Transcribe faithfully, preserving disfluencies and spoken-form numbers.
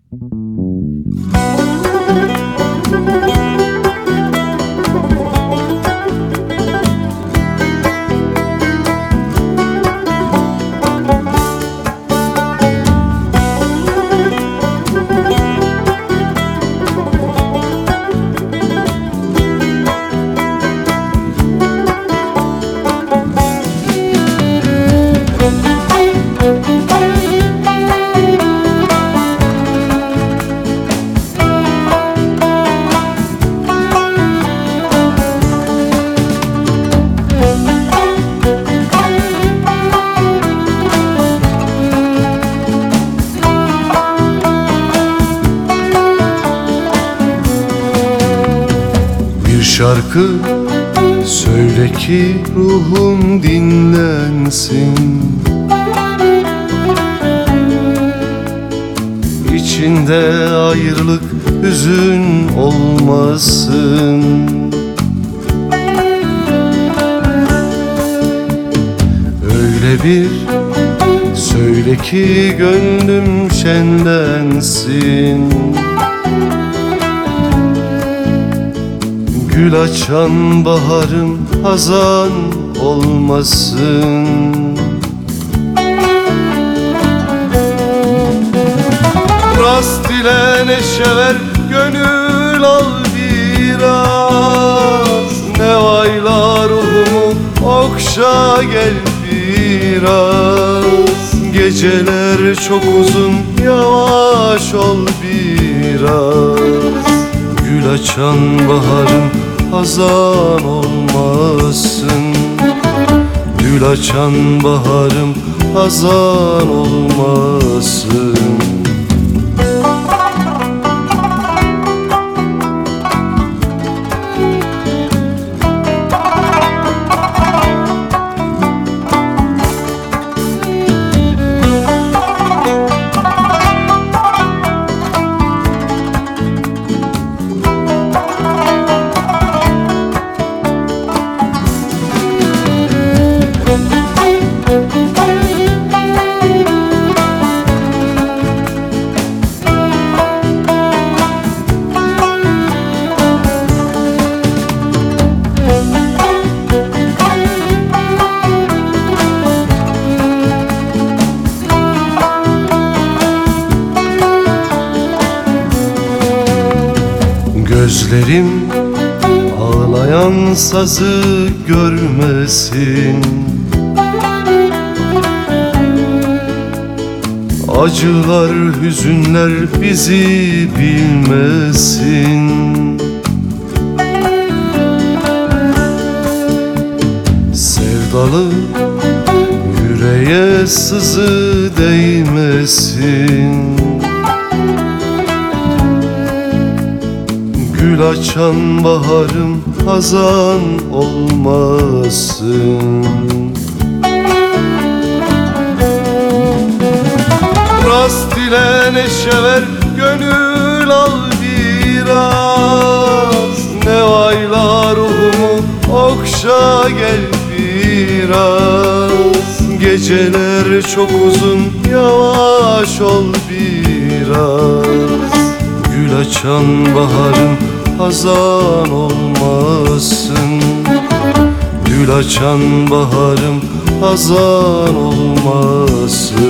Şarkı söyle ki ruhum dinlensin, İçinde ayrılık, hüzün olmasın. Öyle bir söyle ki gönlüm şenlensin, gül açan baharım hazan olmasın. Rast ile neşe ver, gönül al biraz, nevayla ruhumu okşa gel biraz. Geceler çok uzun, yavaş ol biraz. Gül açan baharım hazan olmasın, gül açan baharım hazan olmasın. Gözlerim ağlayan sazı görmesin, acılar, hüzünler bizi bilmesin. Sevdalı yüreğe sızı değmesin, gül açan baharım hazan olmasın. Rast ile neşe ver, gönül al biraz, nevayla ruhumu okşa gel biraz. Geceler çok uzun, yavaş ol biraz. Gül açan baharım hazan olmasın, gül açan baharım hazan olmasın.